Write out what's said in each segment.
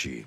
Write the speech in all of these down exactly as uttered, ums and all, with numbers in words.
Pesci.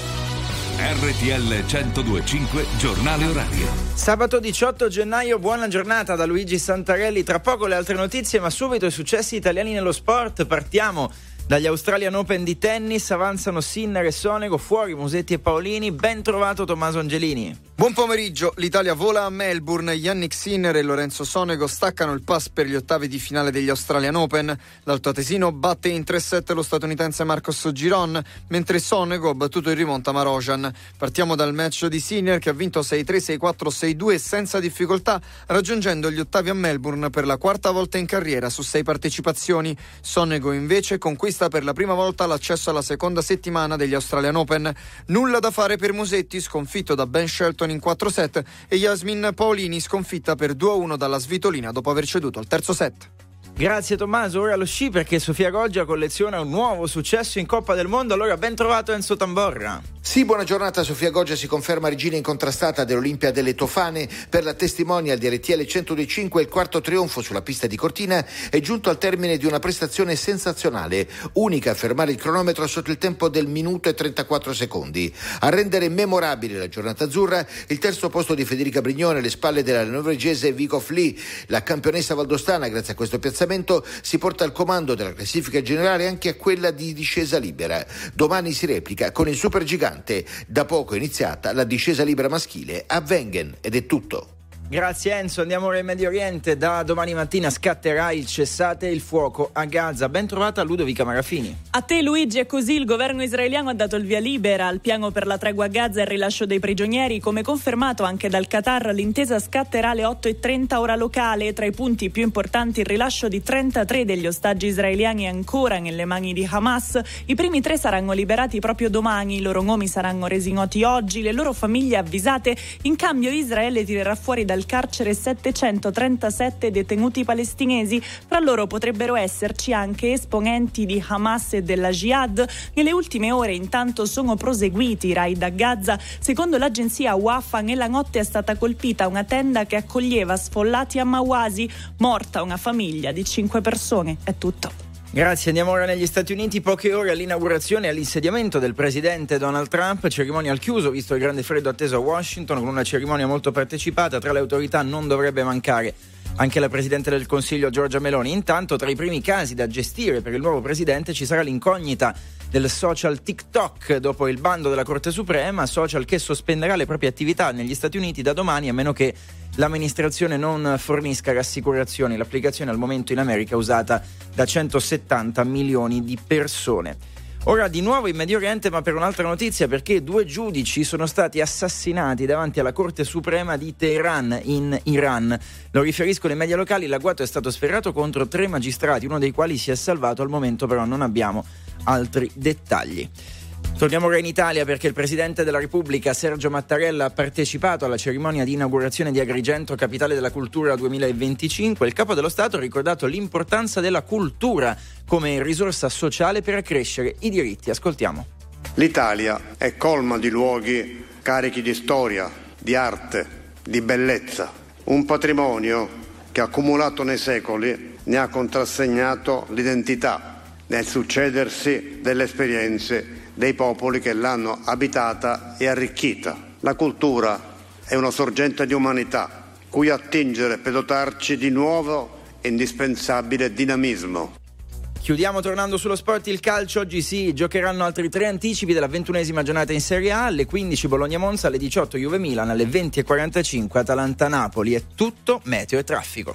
R T L centodue e cinque Giornale Orario. Sabato diciotto gennaio, buona giornata da Luigi Santarelli. Tra poco le altre notizie, ma subito i successi italiani nello sport. Partiamo dagli Australian Open di tennis. Avanzano Sinner e Sonego, fuori Musetti e Paolini. Ben trovato Tommaso Angelini. Buon pomeriggio, l'Italia vola a Melbourne, Yannick Sinner e Lorenzo Sonego staccano il pass per gli ottavi di finale degli Australian Open. L'altoatesino batte in tre set lo statunitense Marcos Giron, mentre Sonego ha battuto in rimonta Marozsan. Partiamo dal match di Sinner che ha vinto sei tre, sei quattro, sei due senza difficoltà, raggiungendo gli ottavi a Melbourne per la quarta volta in carriera su sei partecipazioni. Sonego invece conquista per la prima volta l'accesso alla seconda settimana degli Australian Open. Nulla da fare per Musetti, sconfitto da Ben Shelton in quattro set, e Yasmin Paolini sconfitta per due a uno dalla Svitolina dopo aver ceduto al terzo set. Grazie Tommaso, ora lo sci perché Sofia Goggia colleziona un nuovo successo in Coppa del Mondo. Allora ben trovato Enzo Tamborra. Sì, buona giornata. Sofia Goggia si conferma regina incontrastata dell'Olimpia delle Tofane. Per la testimonial di R T L centodue e cinque il quarto trionfo sulla pista di Cortina è giunto al termine di una prestazione sensazionale, unica a fermare il cronometro sotto il tempo del minuto e trentaquattro secondi. A rendere memorabile la giornata azzurra il terzo posto di Federica Brignone alle spalle della norvegese Vikoff Lee. La campionessa valdostana, grazie a questo piazzamento, si porta al comando della classifica generale anche a quella di discesa libera. Domani si replica con il supergigante. Da poco è iniziata la discesa libera maschile a Wengen ed è tutto. Grazie Enzo, andiamo ora in Medio Oriente. Da domani mattina scatterà il cessate il fuoco a Gaza. Ben trovata Ludovica Marafini. A te Luigi, è così il governo israeliano ha dato il via libera al piano per la tregua a Gaza e il rilascio dei prigionieri. Come confermato anche dal Qatar, l'intesa scatterà alle otto e trenta ora locale. Tra i punti più importanti il rilascio di trentatré degli ostaggi israeliani ancora nelle mani di Hamas. I primi tre saranno liberati proprio domani, i loro nomi saranno resi noti oggi, le loro famiglie avvisate. In cambio Israele tirerà fuori dal carcere settecentotrentasette detenuti palestinesi. Fra loro potrebbero esserci anche esponenti di Hamas e della Jihad. Nelle ultime ore intanto sono proseguiti i raid a Gaza. Secondo l'agenzia Wafa, nella notte è stata colpita una tenda che accoglieva sfollati a Mawasi. Morta una famiglia di cinque persone. È tutto. Grazie, andiamo ora negli Stati Uniti. Poche ore all'inaugurazione e all'insediamento del presidente Donald Trump, cerimonia al chiuso visto il grande freddo atteso a Washington, con una cerimonia molto partecipata. Tra le autorità non dovrebbe mancare anche la Presidente del Consiglio Giorgia Meloni. Intanto tra i primi casi da gestire per il nuovo presidente ci sarà l'incognita del social TikTok dopo il bando della Corte Suprema, social che sospenderà le proprie attività negli Stati Uniti da domani a meno che l'amministrazione non fornisca rassicurazioni. L'applicazione al momento in America è usata da centosettanta milioni di persone. Ora di nuovo in Medio Oriente, ma per un'altra notizia, perché due giudici sono stati assassinati davanti alla Corte Suprema di Teheran in Iran. Lo riferiscono i media locali. L'agguato è stato sferrato contro tre magistrati, uno dei quali si è salvato. Al momento però non abbiamo altri dettagli. Torniamo ora in Italia perché il Presidente della Repubblica Sergio Mattarella ha partecipato alla cerimonia di inaugurazione di Agrigento, capitale della cultura duemilaventicinque. Il Capo dello Stato ha ricordato l'importanza della cultura come risorsa sociale per accrescere i diritti. Ascoltiamo. L'Italia è colma di luoghi carichi di storia, di arte, di bellezza. Un patrimonio che accumulato nei secoli ne ha contrassegnato l'identità nel succedersi delle esperienze dei popoli che l'hanno abitata e arricchita. La cultura è una sorgente di umanità, cui attingere per dotarci di nuovo e indispensabile dinamismo. Chiudiamo tornando sullo sport, il calcio. Oggi si giocheranno altri tre anticipi della ventunesima giornata in Serie A. Alle quindici Bologna-Monza, alle diciotto Juve-Milan, alle venti e quarantacinque Atalanta-Napoli. È tutto meteo e traffico.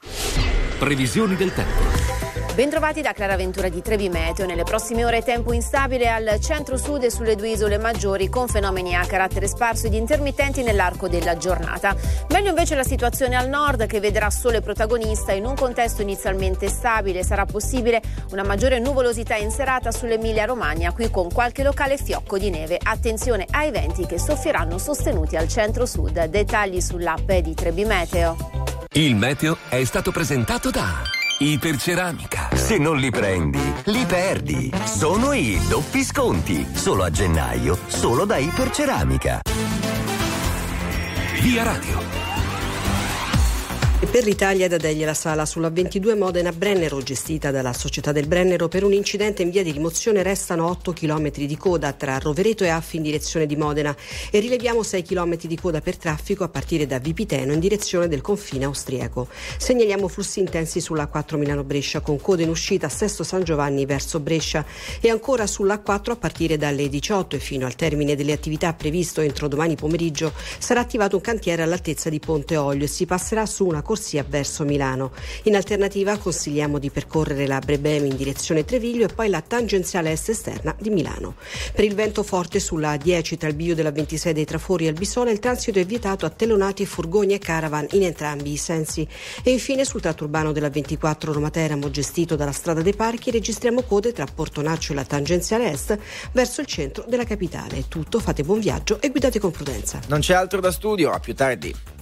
Previsioni del tempo. Bentrovati da Clara Ventura di Trebi Meteo. Nelle prossime ore tempo instabile al centro-sud e sulle due isole maggiori, con fenomeni a carattere sparso ed intermittenti nell'arco della giornata. Meglio invece la situazione al nord, che vedrà sole protagonista in un contesto inizialmente stabile. Sarà possibile una maggiore nuvolosità in serata sull'Emilia Romagna, qui con qualche locale fiocco di neve. Attenzione ai venti che soffieranno sostenuti al centro-sud. Dettagli sull'app di Trebi Meteo. Il meteo è stato presentato da Iperceramica. Se non li prendi, li perdi. Sono i doppi sconti. Solo a gennaio, solo da Iperceramica. Via Radio. E per l'Italia è da Deglia la sala sulla ventidue Modena-Brennero, gestita dalla Società del Brennero. Per un incidente in via di rimozione restano otto chilometri di coda tra Rovereto e Affi in direzione di Modena e rileviamo sei chilometri di coda per traffico a partire da Vipiteno in direzione del confine austriaco. Segnaliamo flussi intensi sulla A quattro Milano-Brescia con code in uscita a Sesto San Giovanni verso Brescia e ancora sulla A quattro a partire dalle diciotto e fino al termine delle attività previsto entro domani pomeriggio sarà attivato un cantiere all'altezza di Ponte Olio e si passerà su una corsia verso Milano. In alternativa consigliamo di percorrere la Brebemi in direzione Treviglio e poi la tangenziale est esterna di Milano. Per il vento forte sulla A dieci tra il bivio della ventisei dei Trafori e il Bisone il transito è vietato a Telonati, furgoni e caravan in entrambi i sensi. E infine sul tratto urbano della ventiquattro Roma-Teramo gestito dalla strada dei Parchi registriamo code tra Portonaccio e la tangenziale est verso il centro della capitale. È tutto, fate buon viaggio e guidate con prudenza. Non c'è altro da studio, a più tardi.